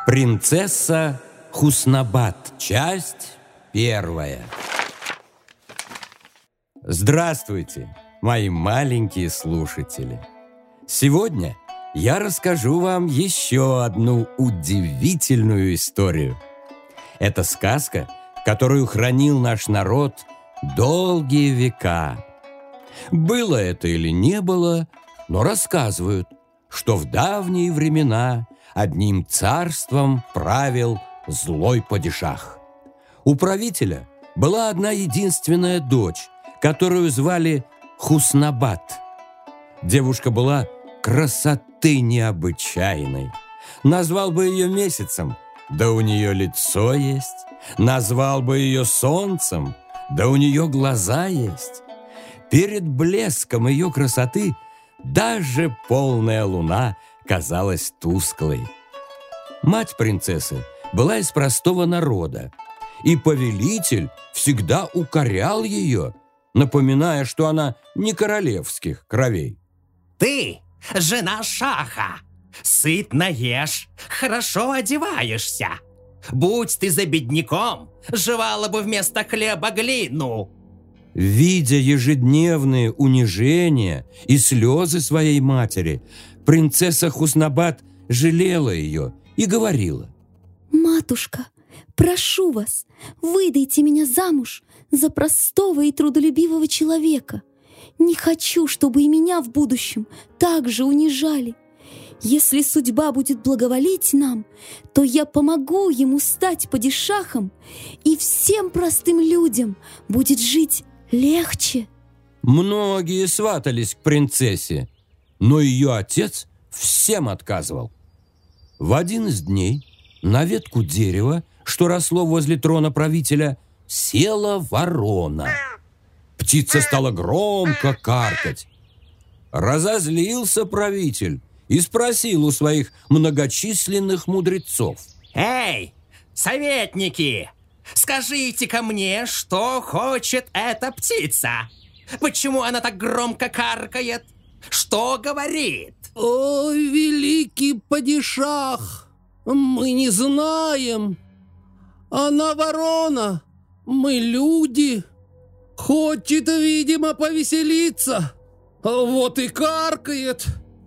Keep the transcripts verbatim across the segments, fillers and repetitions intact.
Принцесса Хуснабат. Часть первая. Здравствуйте, мои маленькие слушатели. Сегодня я расскажу вам еще одну удивительную историю. Это сказка, которую хранил наш народ долгие века. Было это или не было, но рассказывают, что в давние времена одним царством правил злой падишах. У правителя была одна единственная дочь, которую звали Хуснабат. Девушка была красоты необычайной. Назвал бы ее месяцем, да у нее лицо есть. Назвал бы ее солнцем, да у нее глаза есть. Перед блеском ее красоты даже полная луна казалась тусклой. Мать принцессы была из простого народа, и повелитель всегда укорял ее, напоминая, что она не королевских кровей. Ты жена шаха, сытно ешь, хорошо одеваешься. Будь ты за бедняком, жевала бы вместо хлеба глину. Видя ежедневные унижения и слезы своей матери, принцесса Хуснабат жалела ее и говорила: «Матушка, прошу вас, выдайте меня замуж за простого и трудолюбивого человека. Не хочу, чтобы и меня в будущем так же унижали. Если судьба будет благоволить нам, то я помогу ему стать падишахом, и всем простым людям будет жить легче». Многие сватались к принцессе, но ее отец всем отказывал. В один из дней на ветку дерева, что росло возле трона правителя, села ворона. Птица стала громко каркать. Разозлился правитель и спросил у своих многочисленных мудрецов: Эй, советники, скажите-ка мне, что хочет эта птица? Почему она так громко каркает? Что говорит? О, великий падишах, мы не знаем. Она ворона, мы люди. Хочет, видимо, повеселиться. Вот и каркает.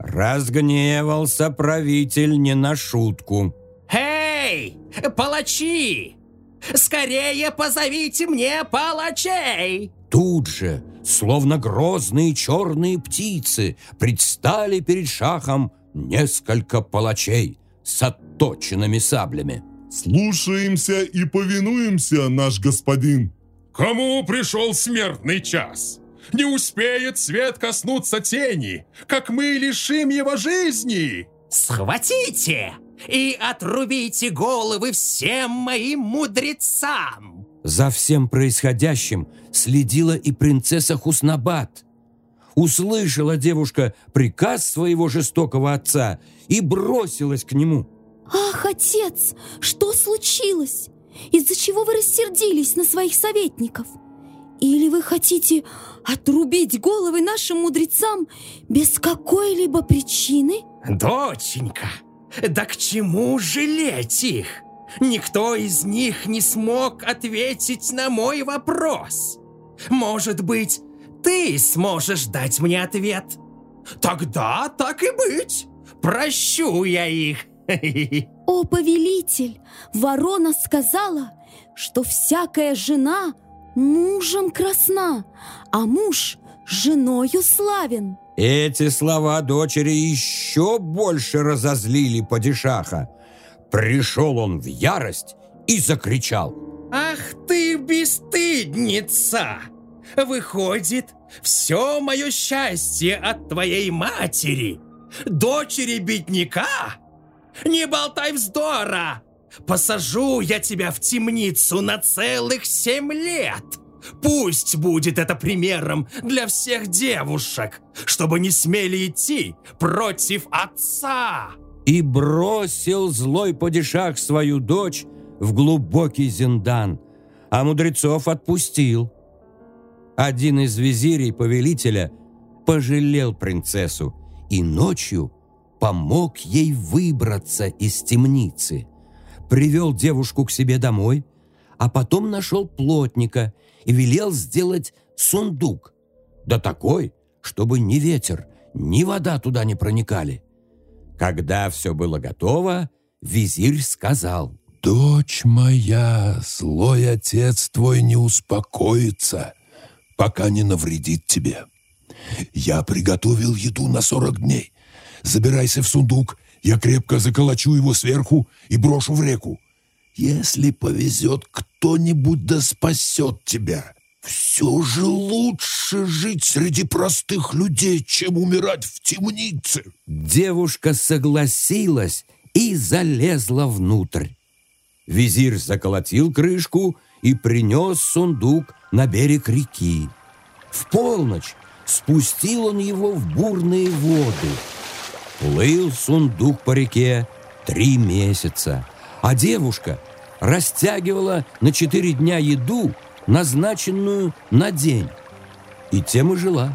Разгневался правитель не на шутку. Эй, палачи! Скорее позовите мне палачей! Тут же, словно грозные черные птицы, предстали перед шахом несколько палачей с отточенными саблями. Слушаемся и повинуемся, наш господин. Кому пришел смертный час? Не успеет свет коснуться тени, как мы лишим его жизни. Схватите и отрубите головы всем моим мудрецам. За всем происходящим следила и принцесса Хуснабат. Услышала девушка приказ своего жестокого отца и бросилась к нему. «Ах, отец, что случилось? Из-за чего вы рассердились на своих советников? Или вы хотите отрубить головы нашим мудрецам без какой-либо причины?» Доченька, да к чему жалеть их? Никто из них не смог ответить на мой вопрос. Может быть, ты сможешь дать мне ответ? Тогда так и быть. Прощу я их. «О, повелитель, ворона сказала, что всякая жена мужем красна, а муж женою славен». Эти слова дочери еще больше разозлили падишаха. Пришел он в ярость и закричал: «Ах ты, бесстыдница! Выходит, все мое счастье от твоей матери, дочери бедняка? Не болтай вздора! Посажу я тебя в темницу на целых семь лет. Пусть будет это примером для всех девушек, чтобы не смели идти против отца». И бросил злой падишах свою дочь в глубокий зиндан, а мудрецов отпустил. Один из визирей повелителя пожалел принцессу и ночью помог ей выбраться из темницы. привел девушку к себе домой, а потом нашел плотника и велел сделать сундук, да такой, чтобы ни ветер, ни вода туда не проникали. Когда все было готово, визирь сказал: «Дочь моя, злой отец твой не успокоится, пока не навредит тебе. Я приготовил еду на сорок дней. Забирайся в сундук, я крепко заколочу его сверху и брошу в реку. Если повезет, кто-нибудь да спасет тебя. Все же лучше жить среди простых людей, чем умирать в темнице». Девушка согласилась и залезла внутрь. Визирь заколотил крышку и принес сундук на берег реки. В полночь спустил он его в бурные воды. Плыл сундук по реке три месяца, а девушка растягивала на четыре дня еду, назначенную на день, и тем и жила.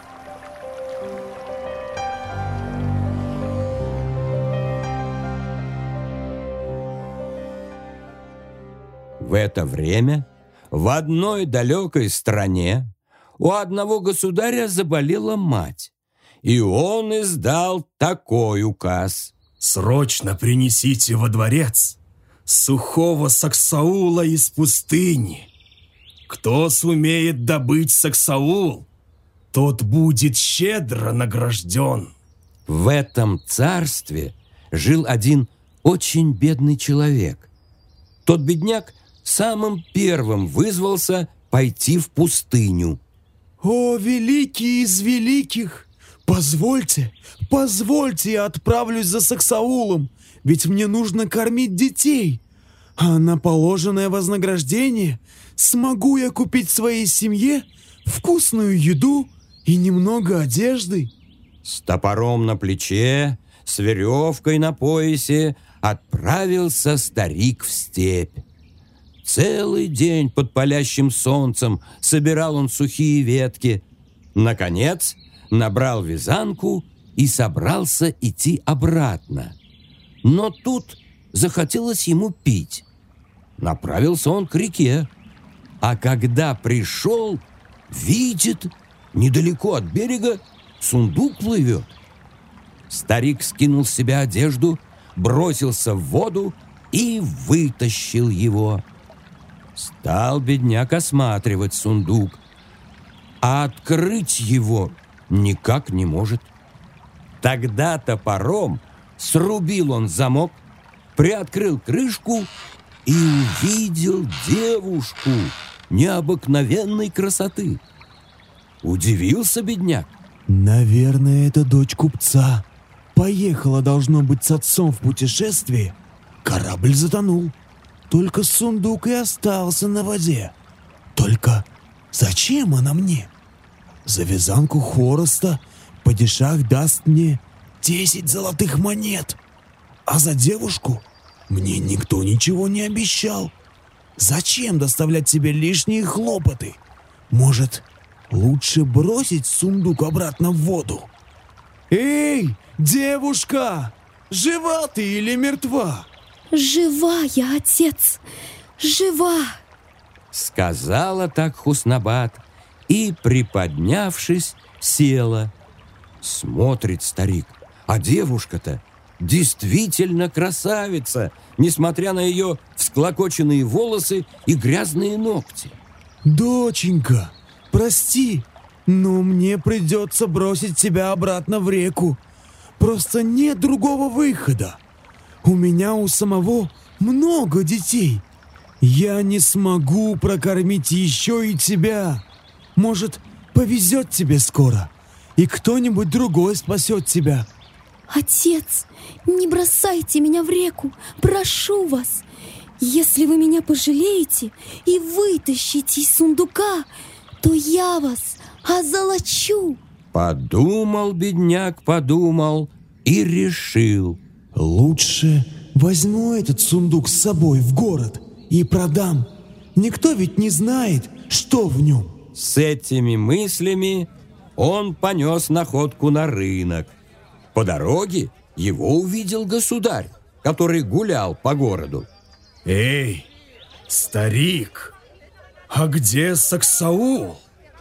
В это время в одной далекой стране у одного государя заболела мать, и он издал такой указ: «Срочно принесите во дворец сухого саксаула из пустыни. Кто сумеет добыть саксаул, тот будет щедро награжден». В этом царстве жил один очень бедный человек. Тот бедняк самым первым вызвался пойти в пустыню. «О, великий из великих! Позвольте, позвольте, я отправлюсь за саксаулом, ведь мне нужно кормить детей. А на положенное вознаграждение смогу я купить своей семье вкусную еду и немного одежды». С топором на плече, с веревкой на поясе отправился старик в степь. Целый день под палящим солнцем собирал он сухие ветки. Наконец, набрал вязанку и собрался идти обратно. Но тут захотелось ему пить. Направился он к реке. А когда пришел, видит, недалеко от берега сундук плывет. Старик скинул с себя одежду, бросился в воду и вытащил его. Стал бедняк осматривать сундук, а открыть его никак не может. Тогда топором срубил он замок, приоткрыл крышку и увидел девушку необыкновенной красоты. Удивился бедняк. «Наверное, это дочь купца. Поехала, должно быть, с отцом в путешествие. Корабль затонул. Только сундук и остался на воде. Только зачем она мне? За вязанку хвороста падишах даст мне десять золотых монет. А за девушку мне никто ничего не обещал. Зачем доставлять себе лишние хлопоты? Может, лучше бросить сундук обратно в воду? Эй, девушка! Жива ты или мертва?» «Жива я, отец, жива!» Сказала так Хуснабад и, приподнявшись, села. Смотрит старик, а девушка-то действительно красавица, несмотря на ее всклокоченные волосы и грязные ногти. «Доченька, прости, но мне придется бросить тебя обратно в реку. Просто нет другого выхода. У меня у самого много детей. Я не смогу прокормить еще и тебя. Может, повезет тебе скоро, и кто-нибудь другой спасет тебя». «Отец, не бросайте меня в реку, прошу вас. Если вы меня пожалеете и вытащите из сундука, то я вас озолочу». Подумал бедняк, подумал и решил: «Лучше возьму этот сундук с собой в город и продам. Никто ведь не знает, что в нем». С этими мыслями он понес находку на рынок. По дороге его увидел государь, который гулял по городу. Эй, старик, а где Саксаул?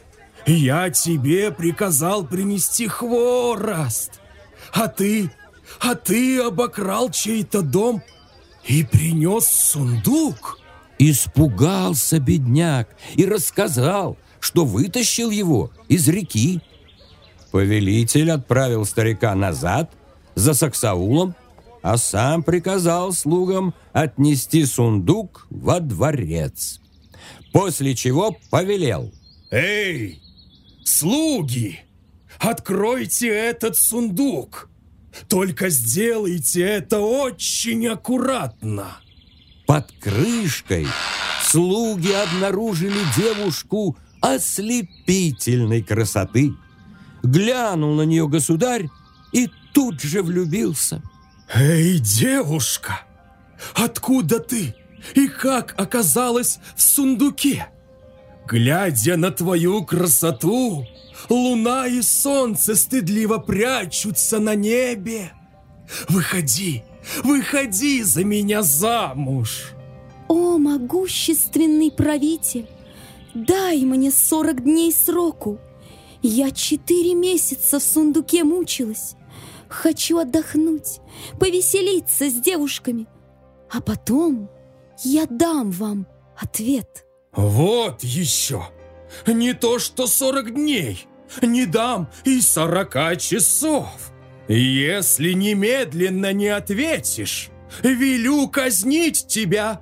Я тебе приказал принести хворост, а ты, а ты обокрал чей-то дом и принес сундук? Испугался бедняк и рассказал, что вытащил его из реки. Повелитель отправил старика назад за Саксаулом, а сам приказал слугам отнести сундук во дворец. После чего повелел: «Эй, слуги, откройте этот сундук! Только сделайте это очень аккуратно!» Под крышкой слуги обнаружили девушку ослепительной красоты. Глянул на нее государь и тут же влюбился. «Эй, девушка, откуда ты и как оказалась в сундуке? Глядя на твою красоту, луна и солнце стыдливо прячутся на небе. Выходи, выходи за меня замуж!» О, могущественный правитель, дай мне сорок дней сроку. Я четыре месяца в сундуке мучилась. Хочу отдохнуть, повеселиться с девушками, а потом я дам вам ответ. Вот еще! Не то что сорок дней, не дам и сорока часов. Если немедленно не ответишь, велю казнить тебя.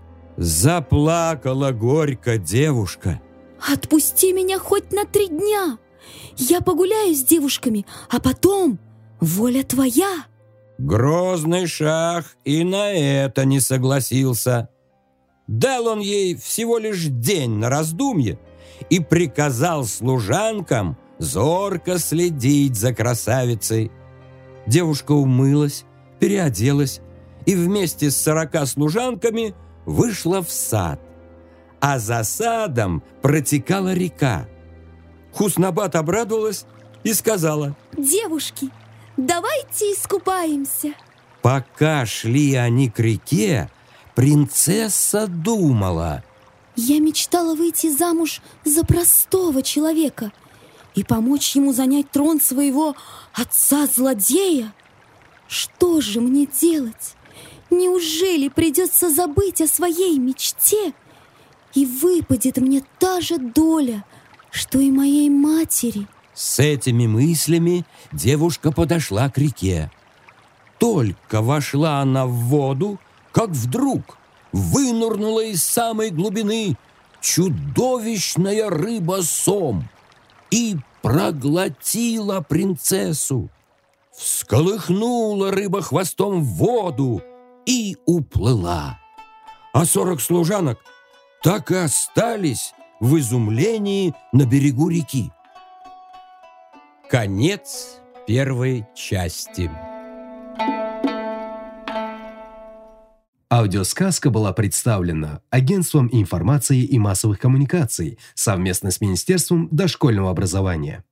Заплакала горько девушка. Отпусти меня хоть на три дня. Я погуляю с девушками, а потом воля твоя. Грозный шах и на это не согласился. Дал он ей всего лишь день на раздумье и приказал служанкам зорко следить за красавицей. Девушка умылась, переоделась и вместе с сорока служанками вышла в сад. А за садом протекала река. Хуснабат обрадовалась и сказала: «Девушки, давайте искупаемся». Пока шли они к реке, принцесса думала: Я мечтала выйти замуж за простого человека и помочь ему занять трон своего отца-злодея. Что же мне делать? Неужели придется забыть о своей мечте, и выпадет мне та же доля, что и моей матери? С этими мыслями девушка подошла к реке. Только вошла она в воду, как вдруг вынырнула из самой глубины чудовищная рыба-сом и проглотила принцессу. Всколыхнула рыба хвостом в воду и уплыла. А сорок служанок так и остались в изумлении на берегу реки. Конец первой части. Аудиосказка была представлена Агентством информации и массовых коммуникаций совместно с Министерством дошкольного образования.